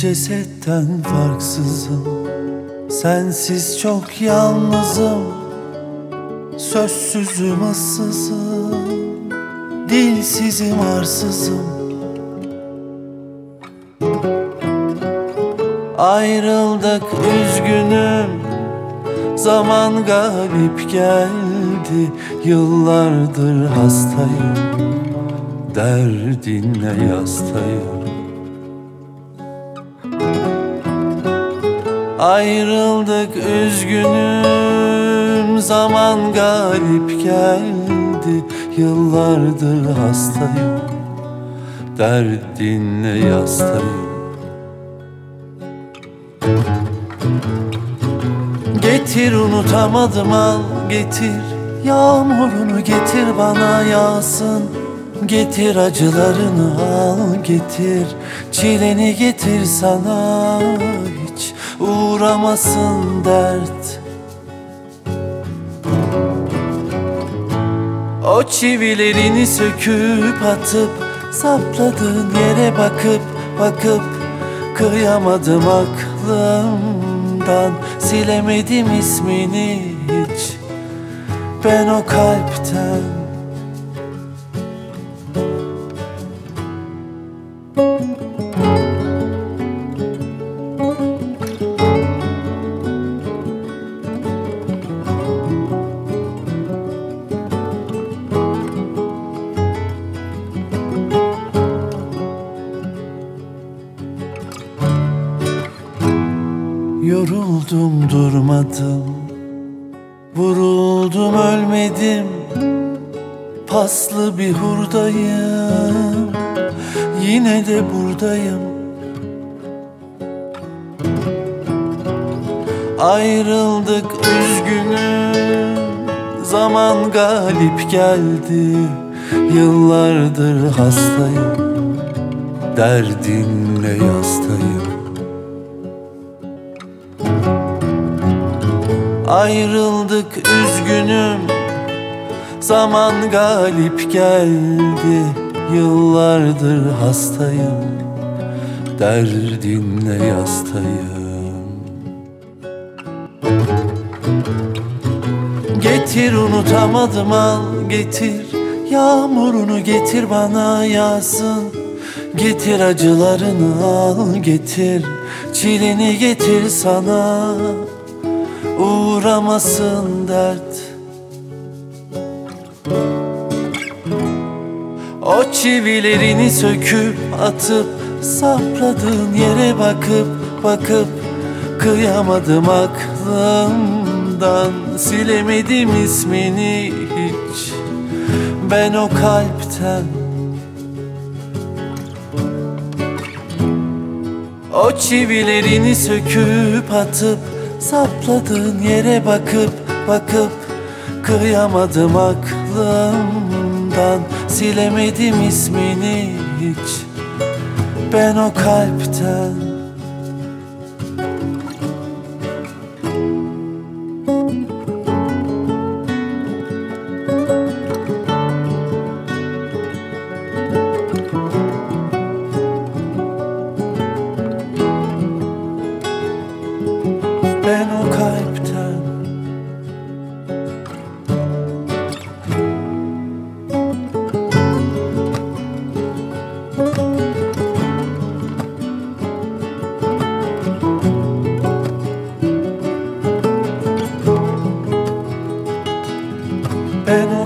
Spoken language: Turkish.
cesetten farksızım. Sensiz çok yalnızım, sözsüzüm, ıssızım, dilsizim, arsızım. Ayrıldık üzgünüm, zaman galip geldi. Yıllardır hastayım, derdinle yastayım. Ayrıldık üzgünüm, zaman galip geldi. Yıllardır hastayım, derdinle yastayım. Getir unutamadım, al getir, yağmurunu getir bana yağsın. Getir acılarını, al getir, çileni getir sana, hiç uğramasın dert. O çivilerini söküp atıp, sapladığın yere bakıp bakıp, kıyamadım aklımdan, silemedim ismini hiç ben o kalpten. Yoruldum durmadım, vuruldum ölmedim, paslı bir hurdayım, yine de buradayım. Ayrıldık üzgünüm, zaman galip geldi. Yıllardır hastayım, derdinle yastayım. Ayrıldık üzgünüm, zaman galip geldi. Yıllardır hastayım, derdinle yastayım. Getir unutamadım, al getir, yağmurunu getir bana yağsın. Getir acılarını, al getir, çileni getir sana, uğramasın dert. O çivilerini söküp atıp, sapladığın yere bakıp bakıp, kıyamadım aklımdan, silemedim ismini hiç ben o kalpten. O çivilerini söküp atıp, sapladığın yere bakıp bakıp, kıyamadım aklımdan, silemedim ismini hiç ben o kalpten. Ben o kalpten. Ben o